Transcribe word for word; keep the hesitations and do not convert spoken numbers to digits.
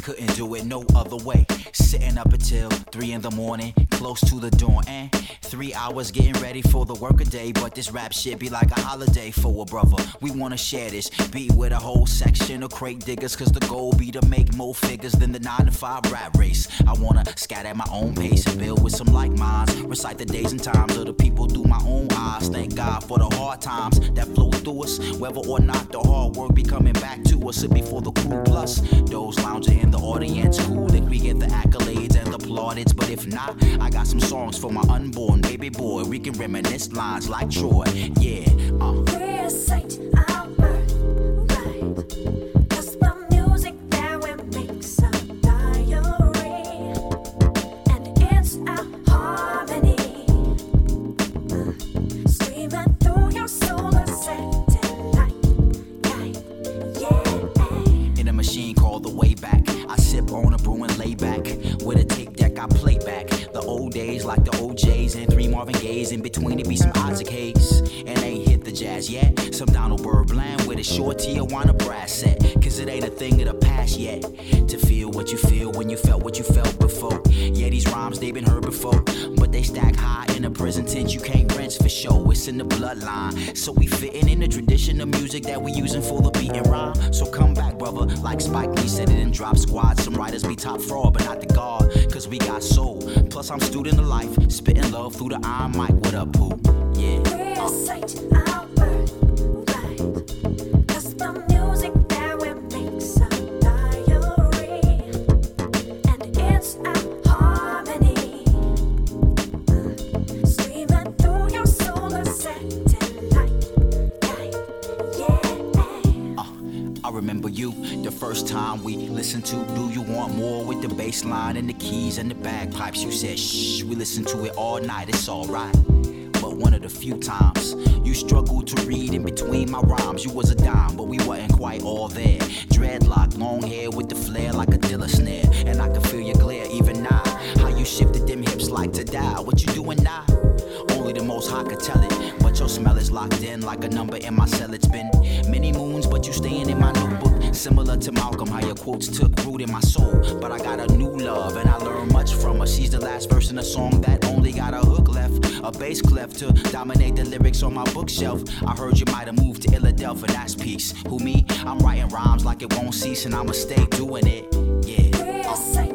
couldn't do it no other way. Sitting up until three in the morning, close to the dawn, and three hours getting ready for the work a day. But this rap shit be like a holiday for a brother. We wanna share this beat with a whole section of crate diggers, cause the goal be to make more figures than the nine to five rap race. I wanna scat at my own pace and build with some like minds. Recite the days and times of the people through my own eyes. Thank God for the hard times that flow through us. Whether or not the hard work be coming back to us, it be for the crew plus those lounging in the audience. Cool that we get the accolades and the plaudits, but if not, I got some songs for my unborn baby boy. We can reminisce lines like Troy. Yeah, uh. Recite our birthright, cause the music that we make's a diary, and it's a harmony, uh, streaming through your solar satellite. Yeah. In a machine called the Wayback, I sip on a brew and lay back with a tape deck I play back. The old days like the O Js and three Marvin Gayes. In between it be some Isaac Hayes, and ain't hit the jazz yet. Some Donald Byrd Bland with a short Tijuana brass set, cause it ain't a thing of the past yet. To feel what you feel when you felt what you felt before. Yeah, these rhymes they been heard before, but they stack high in a prison tent you can't rinse for show. It's in the bloodline, so we fitting in the tradition of music that we using for the beat and rhyme. So come back, brother, like Spike Lee said it in Drop Squad. Some writers be top fraud, but not the guard, cause we got soul. Plus I'm student of life, spitting love through the iron mic. What up, Pooh? Yeah. Recite our birthright, cause the music that we make's a diary, and it's a harmony, uh, streaming through your solar satellite. Yeah. Uh, I remember you, the first time we listened to Do You Want More with the bass line and the keys and the bagpipes. You said shh, we listened to it all night, it's alright. But one of the few times you struggled to read in between my rhymes. You was a dime, but we wasn't quite all there. Dreadlock, long hair with the flare like a Dilla snare, and I can feel your glare even now. How you shifted them hips like to die. What you doing now? Only the most high could tell it, but your smell is locked in like a number in my cell. It's been many moons, but you staying in my notebook. Similar to Malcolm, how your quotes took root in my soul. But I got a new love, and I learned much from her. She's the last verse in a song that only got a hook left, a bass clef to dominate the lyrics on my bookshelf. I heard you might have moved to Philadelphia, that's peace. Who me? I'm writing rhymes like it won't cease, and I'ma stay doing it. Yeah. Recite